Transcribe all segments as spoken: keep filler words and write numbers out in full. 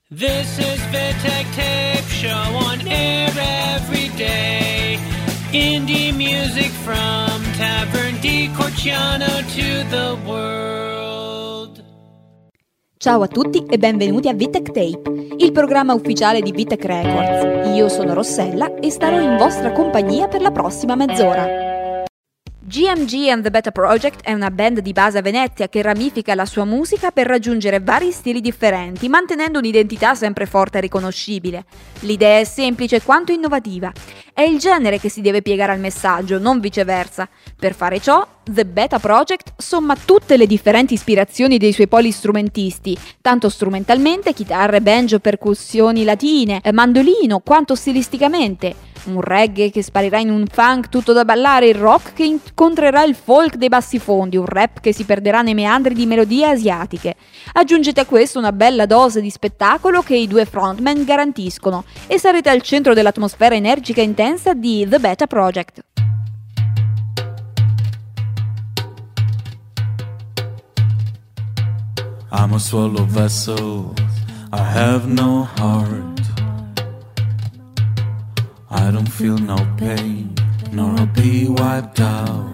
This is Vittek Tape Show on air every day. Indie music from Tavern di Corciano to the world. Ciao a tutti e benvenuti a Vittek Tape, il programma ufficiale di Vittek Records. Io sono Rossella e starò in vostra compagnia per la prossima mezz'ora. G M G and the Beta Project è una band di base a Venezia che ramifica la sua musica per raggiungere vari stili differenti, mantenendo un'identità sempre forte e riconoscibile. L'idea è semplice quanto innovativa. È il genere che si deve piegare al messaggio, non viceversa. Per fare ciò, The Beta Project somma tutte le differenti ispirazioni dei suoi polistrumentisti, tanto strumentalmente, chitarre, banjo, percussioni latine, mandolino, quanto stilisticamente. Un reggae che sparirà in un funk tutto da ballare, il rock che incontrerà il folk dei bassifondi, un rap che si perderà nei meandri di melodie asiatiche. Aggiungete a questo una bella dose di spettacolo che i due frontman garantiscono e sarete al centro dell'atmosfera energica e intensa di The Beta Project. I'm a swallow vessel, I have no heart. I don't feel no pain, nor I'll be wiped out.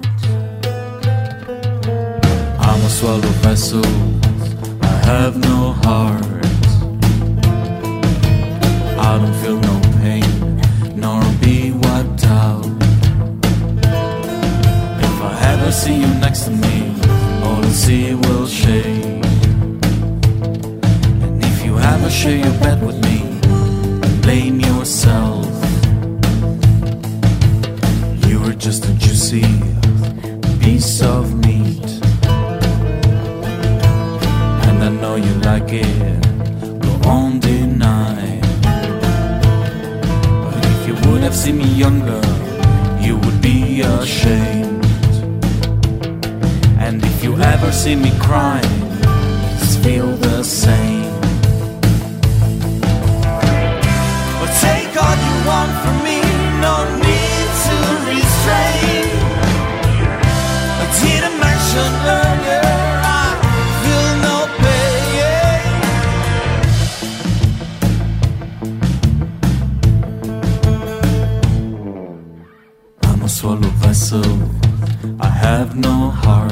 I'm a swallow vessel, I have no heart. I don't feel no pain, nor I'll be wiped out. If I ever see you next to me, all the sea will shake. And if you ever share your bed with me, blame yourself. You're just a juicy piece of meat, and I know you like it, go on deny. But if you would have seen me younger, you would be ashamed. And if you ever see me crying, just feel the same. But take all you want from me, no need to restrain. I didn't mention earlier, I feel no pain. I'm a swallow vessel, I have no heart.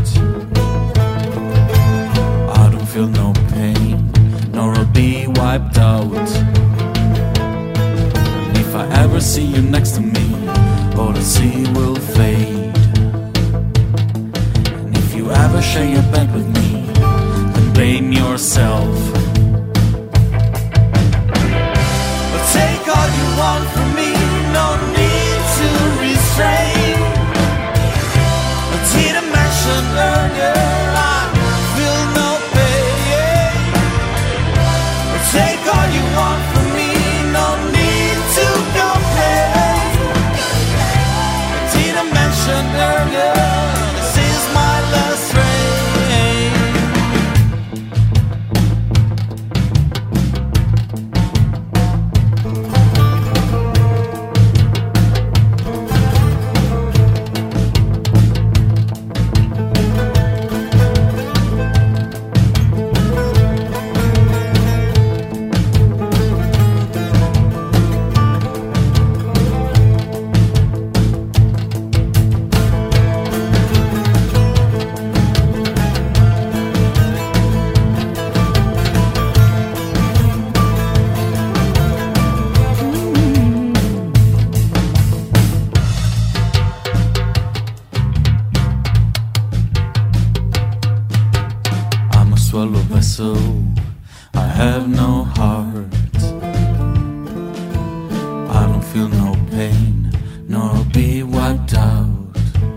I don't feel no pain, nor I'll be wiped out. And if I ever see you next to me, all the sea will fade. And if you ever share your bed with me, then blame yourself. But take all you want from me, no need to restrain. I didn't mention earlier, I feel no pain. But take all you want from me, no need to complain. Earlier, this is my last train. Vessel, I have no heart. I don't feel no pain, nor I'll be wiped out.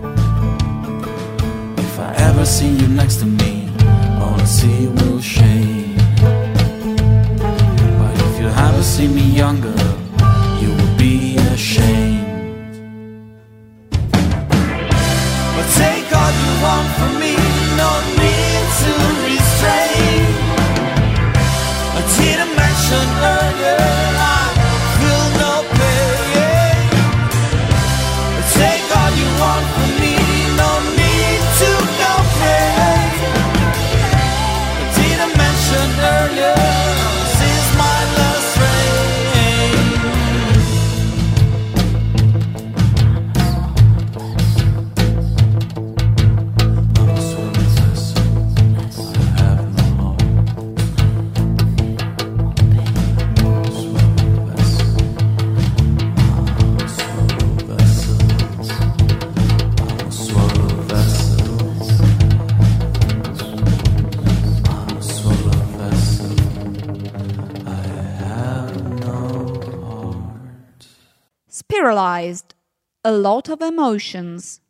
If I ever see you next to me, all I see will shade. But if you ever see me younger, you will be ashamed. But take all you want from me, no need to restrain. I didn't mention earlier, I feel no pain. Take all you want from me, no need to complain. I didn't mention earlier, this is my spiralized, a lot of emotions.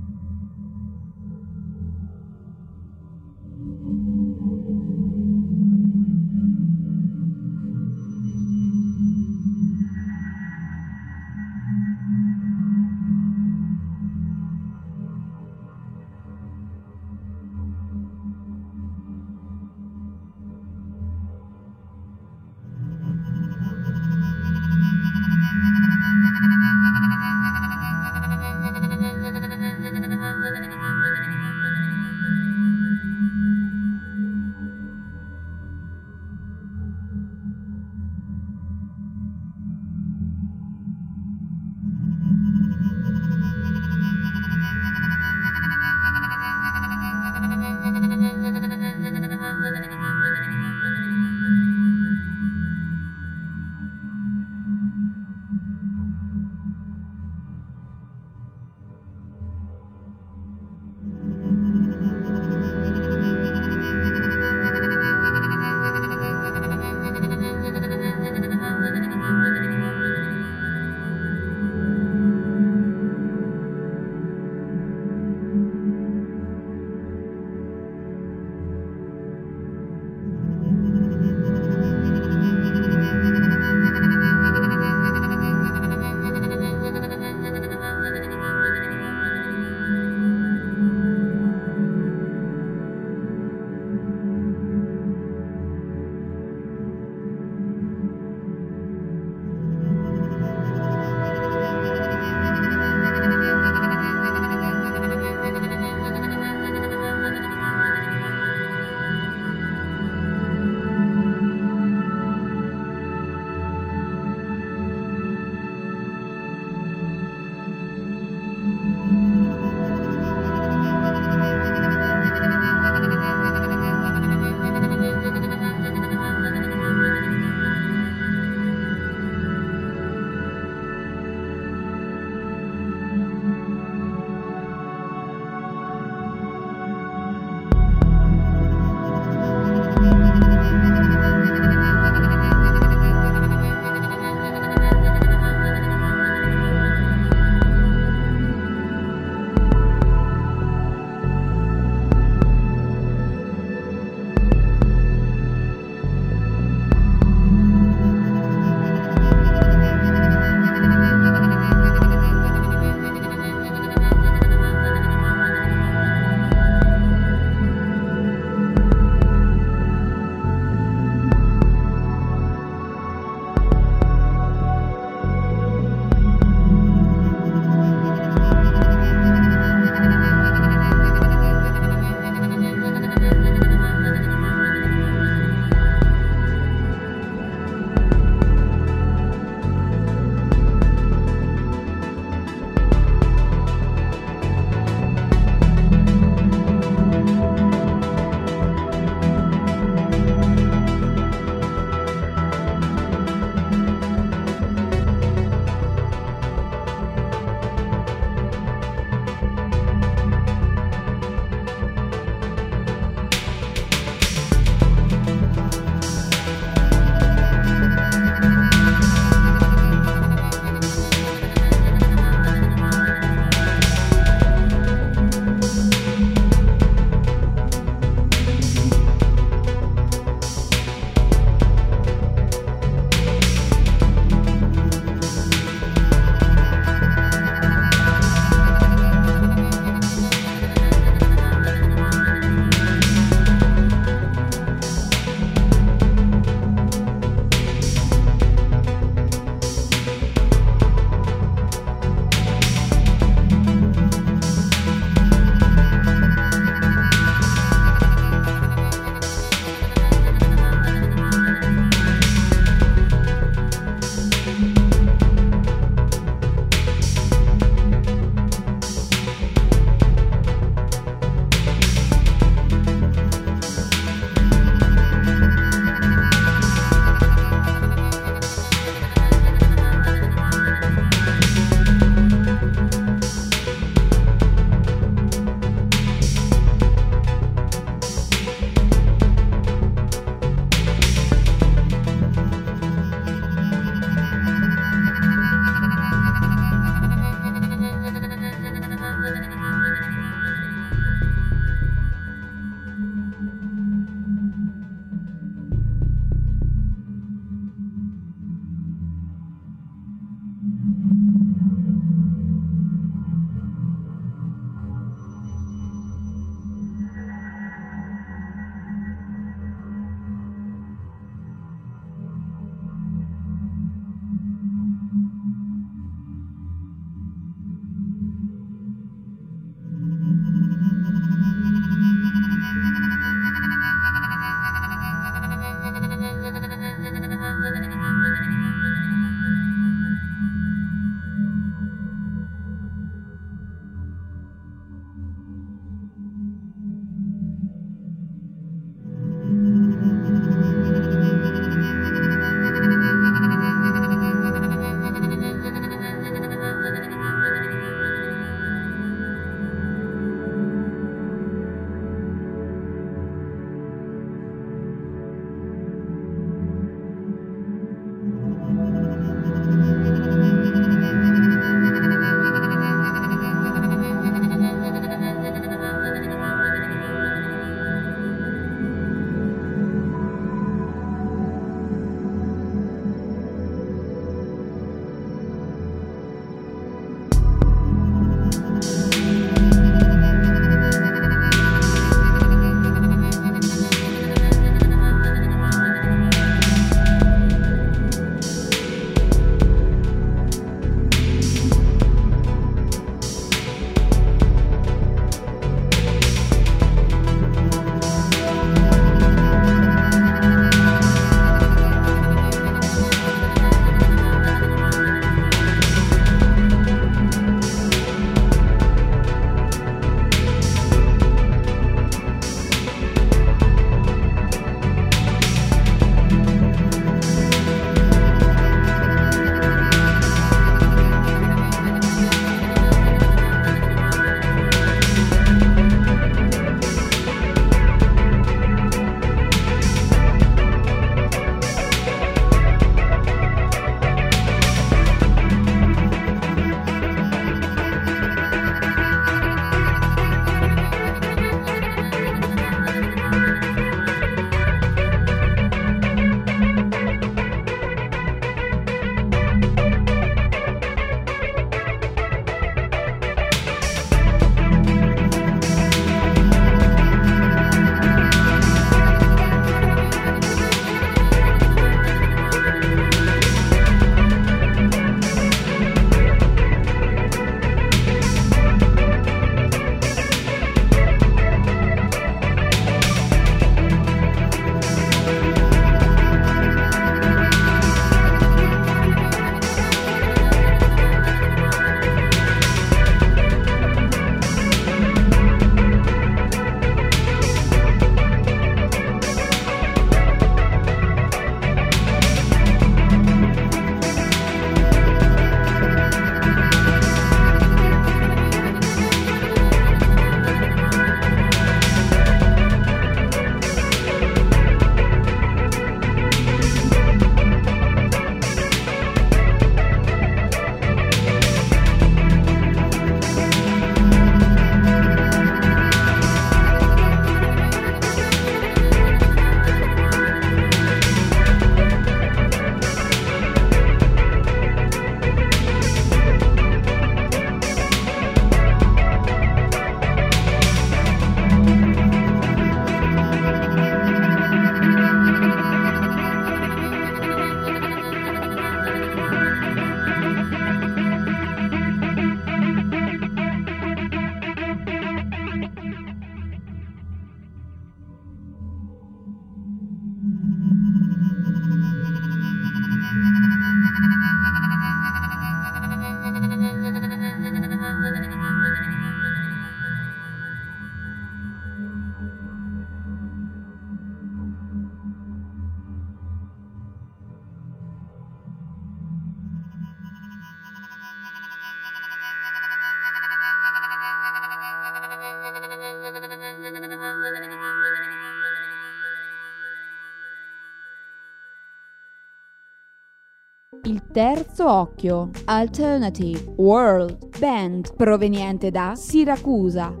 Il Terzo Occhio, Alternative World Band, proveniente da Siracusa.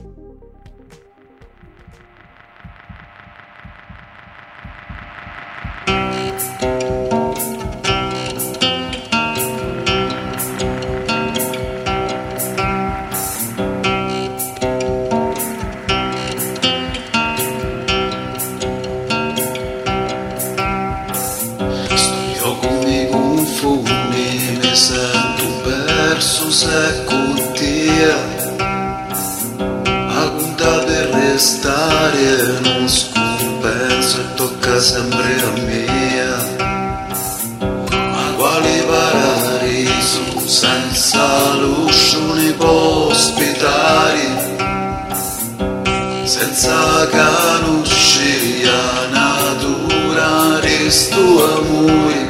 Se con te a conta per restare non scompenso e tocca sempre a me, ma quale paradiso senza lusso ne può ospitare, senza conoscere la natura resto amore.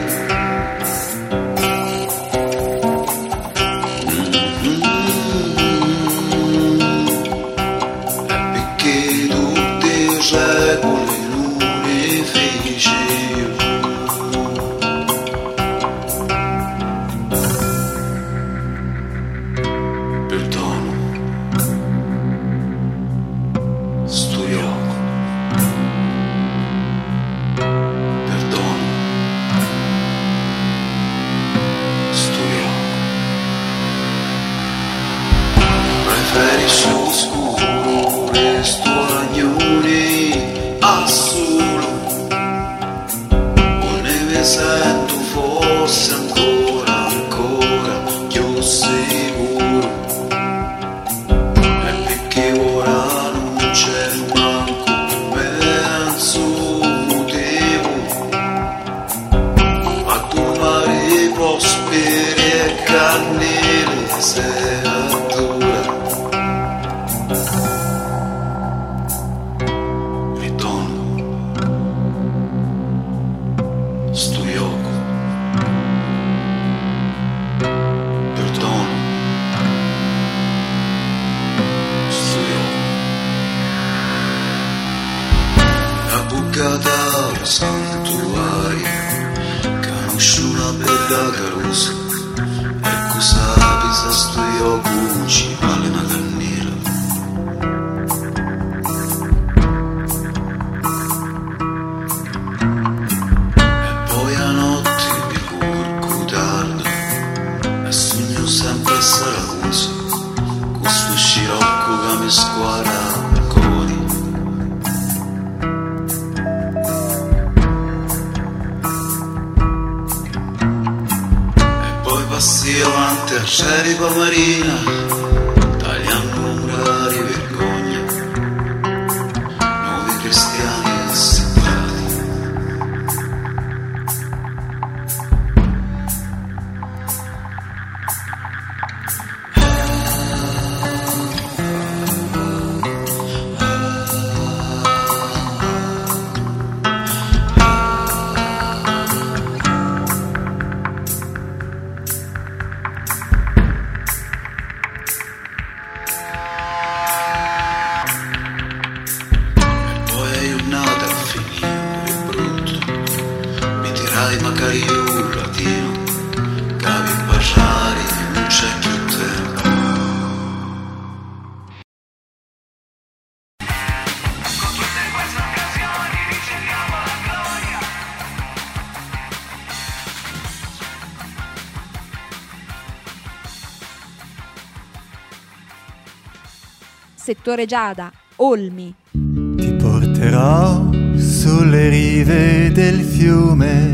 Settore Giada, Olmi. Ti porterò sulle rive del fiume,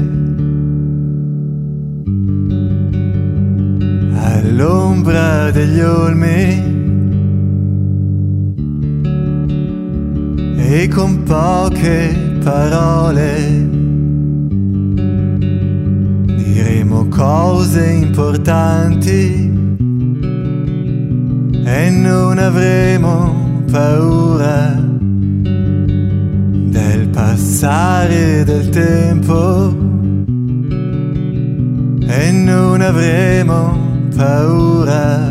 all'ombra degli olmi, e con poche parole diremo cose importanti e non avremo paura del passare del tempo, e non avremo paura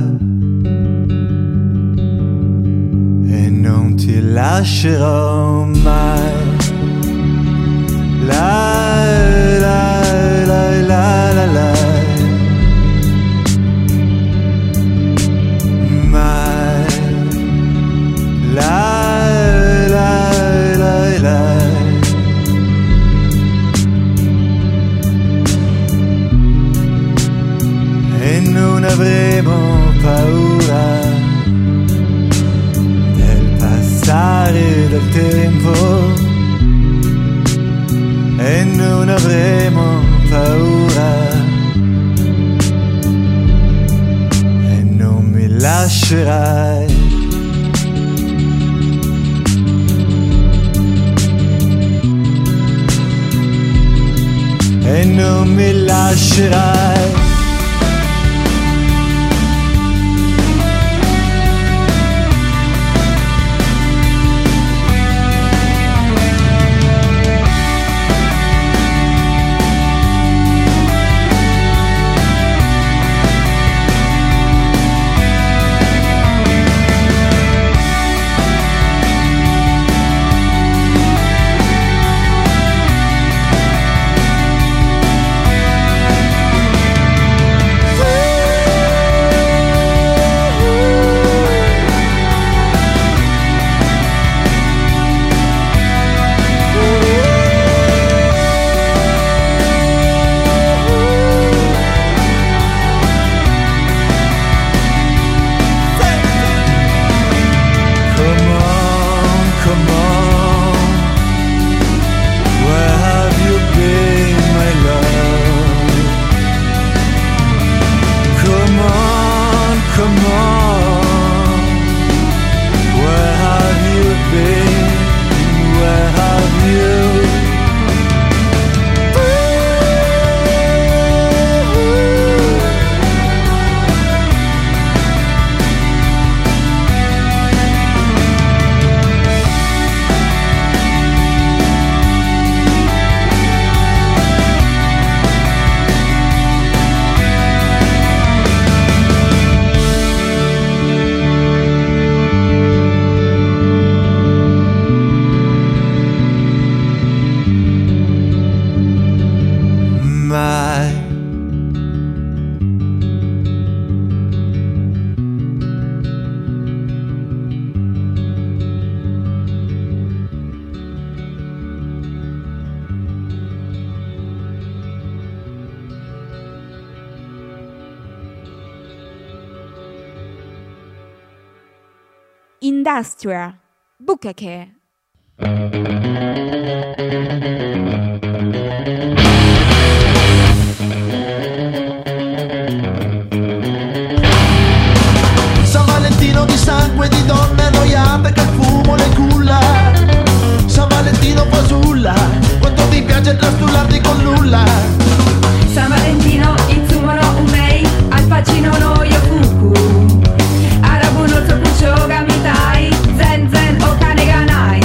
e non ti lascerò mai. La la la la la la. avremo paura e non mi lascerai. E non mi lascerai. Industrial Bukake. San Valentino di sangue di donne annoiate che il fumo le culla. San Valentino fasulla, quanto ti piace trastullarti con nulla. San Valentino itsumono umei, al pacino no yofuku. Arabu no tsokucho ga mitai, zen zen o kane ga nai.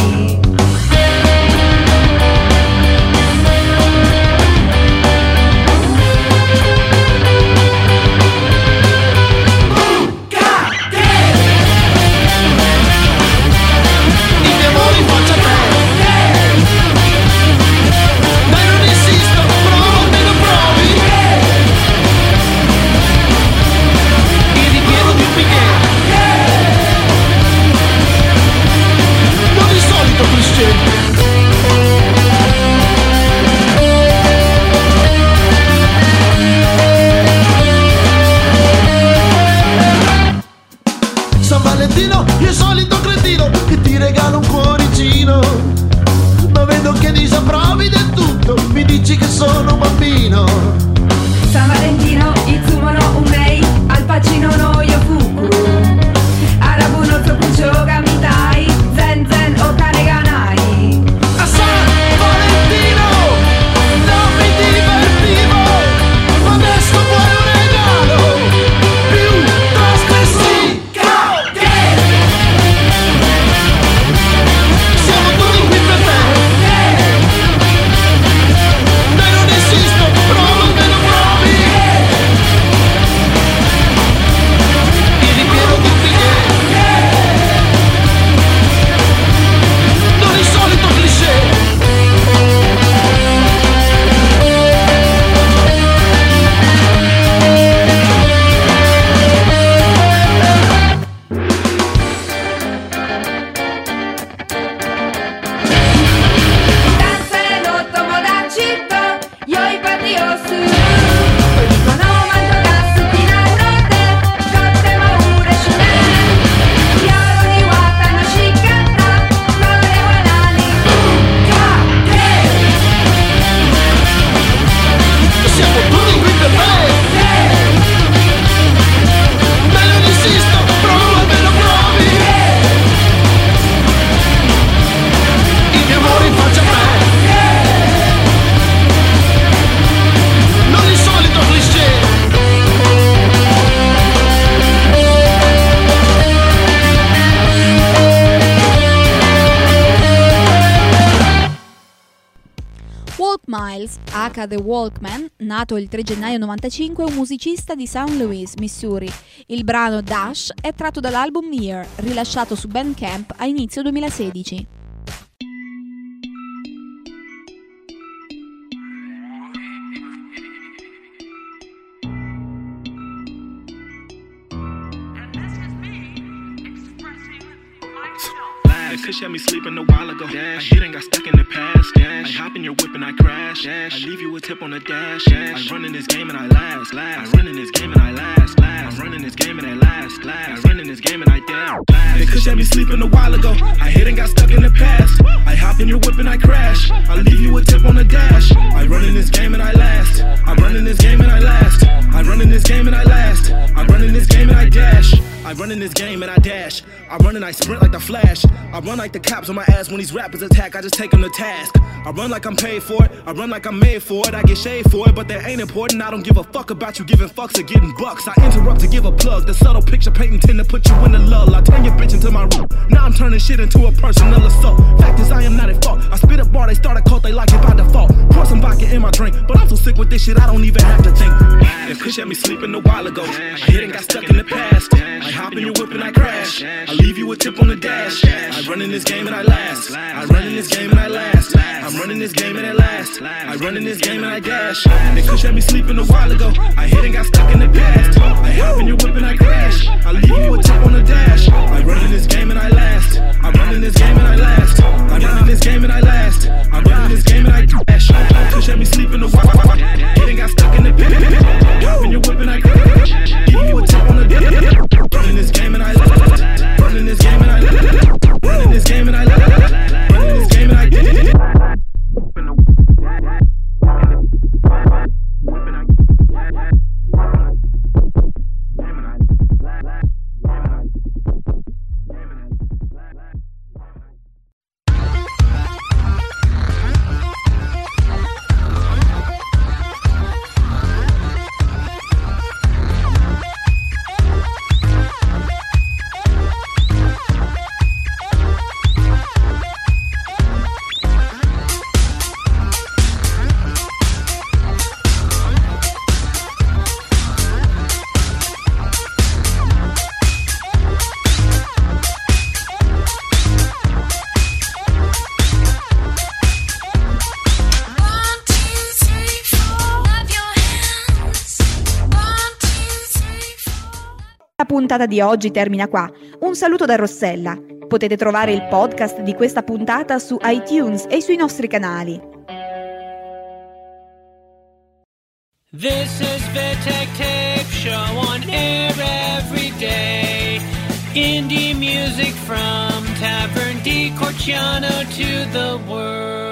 San Valentino, io solito cretino che ti regalo un cuoricino, ma vedo che disapprovi del tutto, mi dici che sono un bambino. San Valentino itsumono umei, al pacino no yofuku. Arabu no tsokucho ga mitai, zen zen o kane ga nai. A San Valentino non mi divertivo, ma adesso vuoi un regalo più trasgressivo. Siamo tutti qui per te. Dai, non esisto, prova almeno provi. Il ripieno di un biglietto. Miles, aka The Walkman, nato il tre gennaio novantacinque, è un musicista di Saint Louis, Missouri. Il brano Dash è tratto dall'album Year, rilasciato su Bandcamp a inizio duemilasedici. Cause you had me sleeping a while ago. Dash. I didn't got stuck in the past. Dash. I hop in your whip and I crash. Dash. I leave you a tip on the dash. Dash. I run in this game and I last. last. I run in this game and I last. last. I run in this game and I last. last. I run in this game and I dash. Cause you had me sleeping a while ago. I hit and got stuck in the past. I hop in your whip and I crash. I leave you a tip on the dash. I run in this game and I last. I run in this game and I last. I run in this game and I last. I run in this game and I dash. I run in this game and I dash. I run and I sprint like the Flash. I run like the cops on my ass when these rappers attack. I just take them to task. I run like I'm paid for it. I run like I'm made for it. I get shade for it, but that ain't important. I don't give a fuck about you giving fucks or getting bucks. I interrupt to give a plug. The subtle picture painting tend to put you in the lull. I turn your bitch into my room. Now I'm turning shit into a personal assault. Fact is I am not at fault. I spit a bar, they start a cult, they like it by default. Pour some vodka in my drink, but I'm so sick with this shit I don't even have to think. If Kush had me sleeping a while ago, I hit and got stuck in the past. I hop in your whip and I crash. I leave you a tip on the dash. I run in this game and I last. I run in this game and I last. I'm running this game and I last. I run in this game and I dash. If Kush had me sleeping a while ago, I hit and got stuck in the past. I hop in your whip and I crash. I leave you a tip on the dash. I run in this game and I last. I run in this game and I last. I run in this game and I last. I run in this game and I dash. Kush had me sleeping a while ago, hit and got stuck in the past. Hop in your whip and I crash. Leave you a tip on the dash. Running this game and I last. Running this game and I last. Running this game and I last. Running this game and I did. La puntata di oggi termina qua. Un saluto da Rossella. Potete trovare il podcast di questa puntata su iTunes e sui nostri canali. This is Vitek Tape Show on air every day. Indie music from Tavern di Corciano to the world.